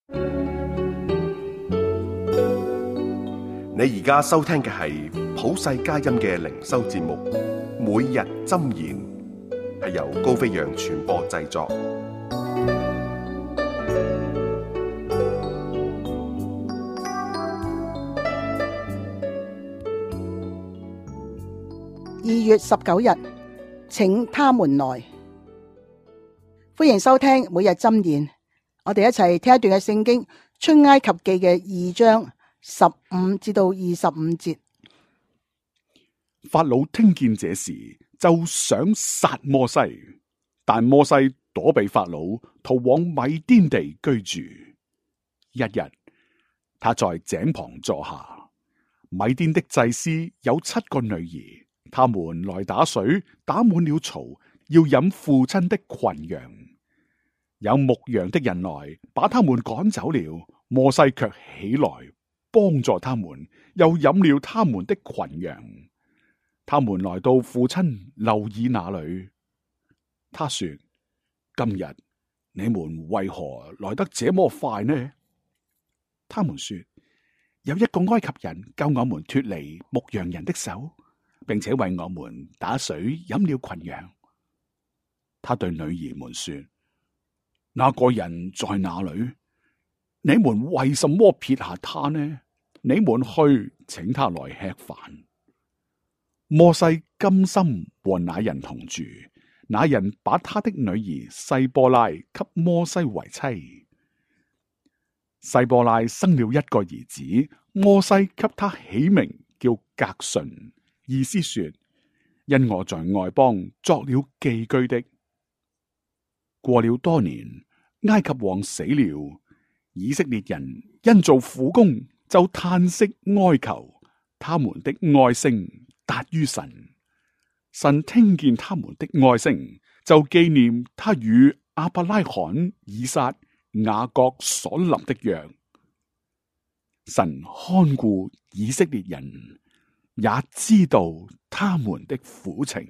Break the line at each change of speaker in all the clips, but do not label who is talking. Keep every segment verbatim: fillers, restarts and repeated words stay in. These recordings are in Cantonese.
你而家收聽嘅係普世佳音嘅靈修節目，每日箴言，係由高飛揚傳播製作。
二月十九日，請他們來。歡迎收聽每日箴言。我哋一齊聽一段嘅聖經，出埃及記嘅二章十五至到二十五節。
法老聽見這事，就想殺摩西，但摩西躲避法老，逃往米甸地居住。一日，他在井旁坐下。米甸的祭司有七個女兒，他們來打水，打滿了槽，要飲父親的群羊。有牧羊的人來，把他們趕走了。摩西卻起來幫助他們，又飲了他們的群羊。他們來到父親流珥那裏，他說：今日你們為何來得這麼快呢？他們說：有一個埃及人救我們脫離牧羊人的手，並且為我們打水飲了群羊。他對女兒們說：那個人在哪裏？你們為什麼撇下他呢？你們去請他來吃飯。摩西甘心和那人同住，那人把他的女兒西波拉給摩西為妻。西波拉生了一個兒子，摩西給他起名叫革順，意思說：因我在外邦作了寄居的。過了多年，埃及王死了，以色列人因做苦工就嘆息哀求，他們的哀聲達於神。神聽見他們的哀聲，就紀念他與亞伯拉罕、以撒、雅各所立的約。神看顧以色列人，也知道他們的苦情。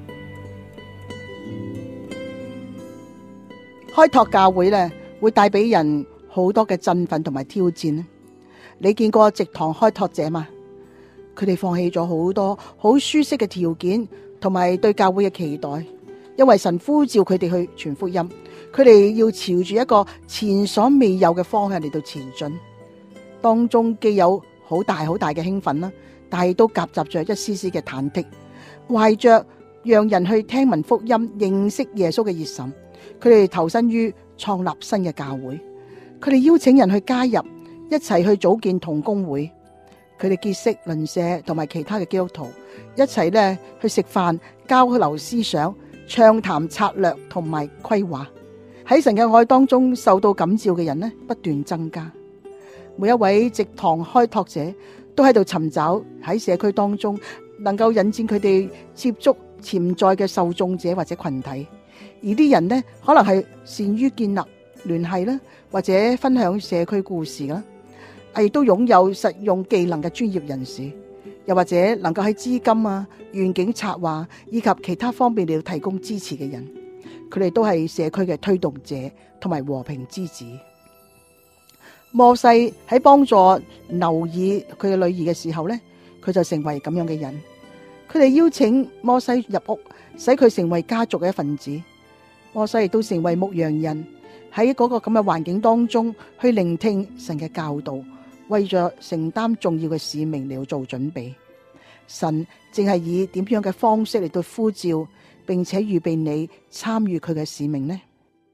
開拓教會咧，會帶俾人好多嘅振奮同埋挑戰。你見過植堂開拓者嗎？佢哋放棄咗好多好舒適嘅條件，同埋對教會嘅期待，因為神呼召佢哋去傳福音，佢哋要朝住一個前所未有嘅方向嚟到前進。當中既有好大好大嘅興奮啦，但係都夾雜着一絲絲嘅忐忑，懷着讓人去聽聞福音、認識耶穌嘅熱忱。佢哋投身於創立新嘅教會，佢哋邀請人去加入，一齊去組建同工會。佢哋結識鄰舍同埋其他嘅基督徒，一齊咧去食飯、交流思想、暢談策略同埋規劃。喺神嘅愛當中受到感召嘅人呢，不斷增加。每一位植堂開拓者都喺度尋找喺社區當中能夠引薦佢哋接觸潛在嘅受眾者或者群體。而啲人呢，可能係善於建立聯繫啦，或者分享社區故事啦，亦都擁有實用技能嘅專業人士，又或者能夠喺資金啊、願景策劃以及其他方面嚟提供支持嘅人，佢哋都係社區嘅推動者同埋和平之子。摩西喺幫助流珥佢嘅女兒嘅時候呢，佢就成為咁樣嘅人。佢哋邀請摩西入屋，使佢成為家族嘅一份子。摩西亦都成為牧羊人，喺嗰個咁嘅環境當中去聆聽神嘅教導，為咗承擔重要嘅使命嚟做準備。神淨係以點樣嘅方式嚟到呼召，並且預備你參與佢嘅使命呢？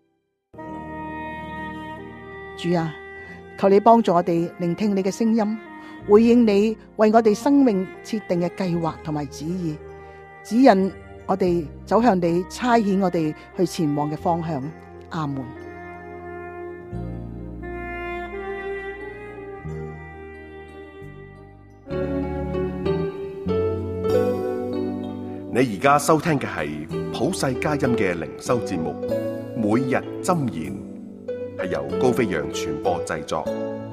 主啊，求你幫助我哋聆聽你嘅聲音，回應你為我哋生命設定嘅計劃同埋旨意，指引我哋走向你差遣我哋去前往嘅方向。阿門。
你而家收聽嘅係普世佳音嘅靈修節目《每日箴言》，係由高飛揚傳播製作。